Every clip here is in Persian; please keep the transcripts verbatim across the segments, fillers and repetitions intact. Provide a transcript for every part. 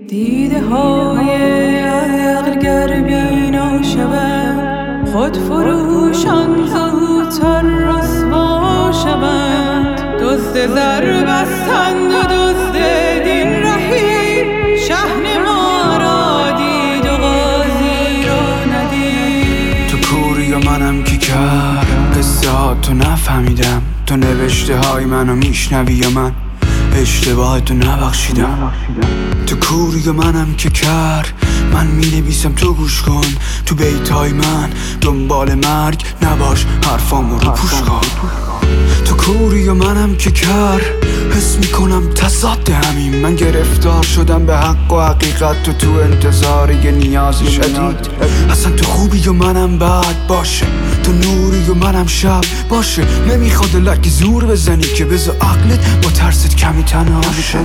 دیده های عقل گر بینا شوند، خود فروشان زودتر رسوا شوند. دزد زر بستند و دزد دین رهید، شحن ما را دید و غازی را ندید. تو کوری و منم کی کرد قصه ها تو نفهمیدم، تو نوشته های منو میشنوی یا من اشتباه تو نبخشیدم. تو کوری و منم که کر من می نویسم تو گوش کن، تو بیتای من دنبال مرگ نباش حرفامو رو پوش کن. تو کوری و منم که کر حس می کنم تضاد همین، من گرفتار شدم به حق و حقیقت تو تو انتظار یه نیاز شدید. اصلا تو خوبی و منم بد باشه، تو نوری و منم شب باشه. نمیخواد لکی زور بزنی که بذار عقلت با ترست کمی تنها شه.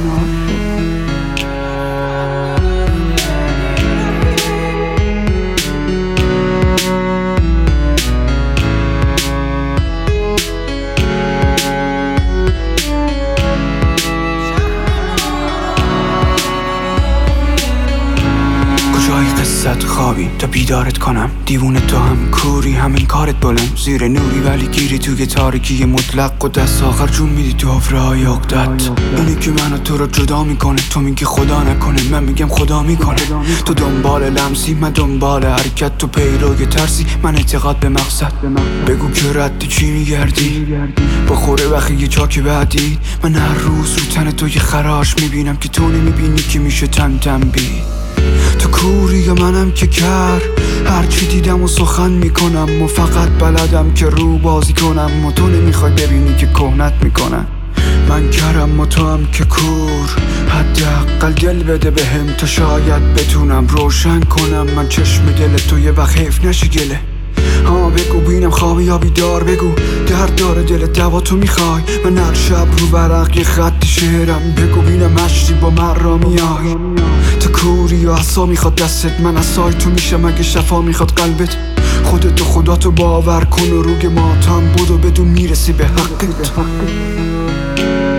قصت خوابی تا بیدارت کنم، دیوونه تو هم کوری همین کارت بلند زیر نوری ولی گیری توی تاریکی مطلق و دست آخر جون میدی تو حفره های عقدت. اینی که منو تو رو جدا میکنه، تو میگی خدا نکنه من میگم خدا میکنه. تو دنبال لمسی من دنبال حرکت، تو پیروی ترسی من اعتقاد به مقصد. بگو که رد چی میگردی بخوره وقتی یه چاک بعدی. من هر روز رو تن تو یه خراش میبینم که تو نمیبینی که میشه تن تنبی. تو کوری و منم که کر هرچی دیدم و سخن میکنم و فقط بلدم که رو بازی کنم و تو نمیخوای ببینی که کهنت میکنم. من کرم و تو هم که کور، حداقل دل بده بهم تا شاید بتونم روشن کنم من چشم دل تو یه وقت حیف نشه گله. ها بگو بینم خوابی یا بیدار، بگو درد داره دل دوا تو میخوای. من هر شب رو برق یه خط شعرم، بگو بینم مشتی با من را میای. تو کوری و عصا میخواد دستت، من عصای تو میشم اگه شفا میخواد قلبت. خودتو خداتو باور کن و روگ ماتم بود و بدون میرسی به حقت.